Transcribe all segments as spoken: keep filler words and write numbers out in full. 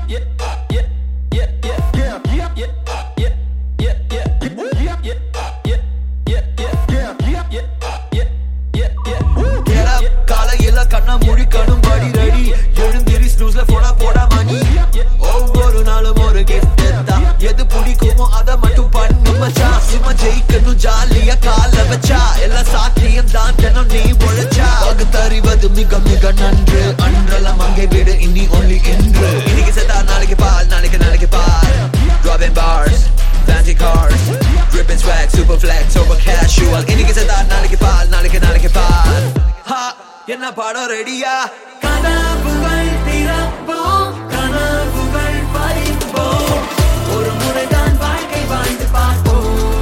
கண்ணா முழிக்கணும் படி ரெடி எழுந்திரி ஸ்னூஸ்ல போடா போடா மணி ஒவ்வொரு நாளும் ஒரு கிஃப்ட் தான் எது பிடிக்குமோ அதை மட்டும் பண்ணு மச்சான் சும்மா ஜெயிக்கணும் ஜாலியா கால வச்சா எல்லாம் சாத்தியம் தான் தினம் நீ உழைச்சா பகுத்தறிவது மிக மிக நன்று அன்றெல்லாம் அங்கே விடு இனி ஒன்லி என்று இன்னைக்கு செத்தா நாளைக்கு பால் நாளைக்கு நாளைக்கு பால் dropping bars fancy cars dripping swag super flex over casual இன்னைக்கு செத்தா நாளைக்கு பால் நாளைக்கு நாளைக்கு பால் ha என்ன பாடம் ரெடியா கனவுகள் திறப்போம் கனவுகள் பறிப்போம் ஒரு முறைதான் வாழ்க்கை வாழ்ந்து பார்ப்போம்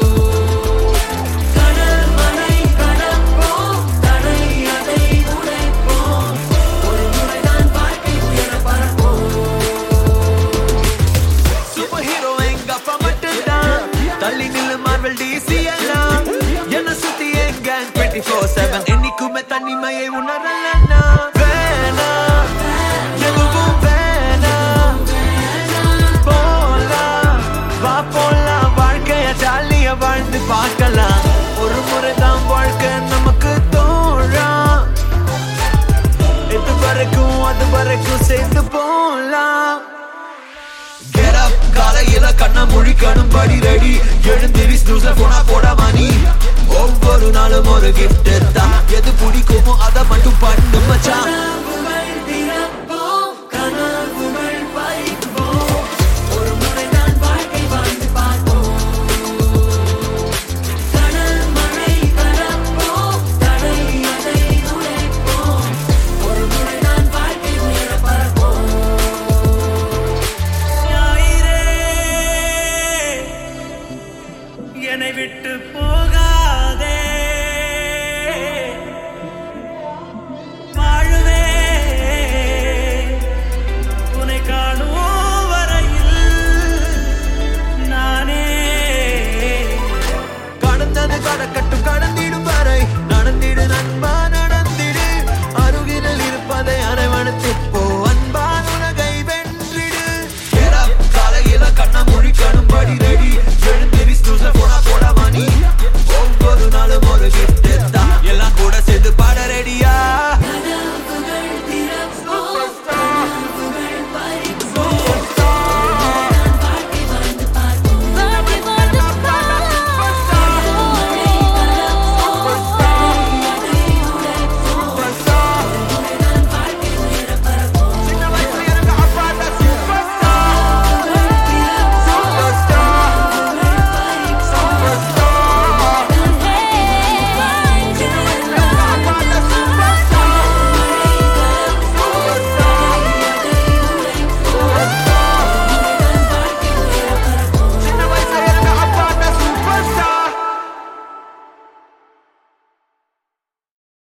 கடல் மலை கடப்போம் தடை அதை உடைப்போம் ஒரு முறைதான் வாழ்க்கை உயர பறப்போம் சூப்பர் ஹீரோ எங்க அப்பா மட்டும்தான் தள்ளி நில்லு மார்வல் டிசி எல்லாம் என்ன சுத்தி எங்க டுவெண்ட்டி ஃபோர் செவன் என்னைக்குமே தனிமையை உணரலன்னா வேணா எதுவும் வேணா போலாம் வா போலாம் வாழ்க்கைய ஜாலியா வாழ்ந்து பார்க்கலாம் ஒரு முறைதான் வாழ்க்கை நமக்கு தோழா இது வரைக்கும் அது வரைக்கும் சேர்ந்து போலாம் Get up காலையில கண்ணா முழிக்கணும் படி ரெடி எழுந்திரி ஸ்னூஸ்ல போனா போடா மணி ஒவ்வொரு நாளும் ஒரு கிஃப்ட் தான் எது பிடிக்குமோ அதை மட்டும் பண்ணு மச்சான்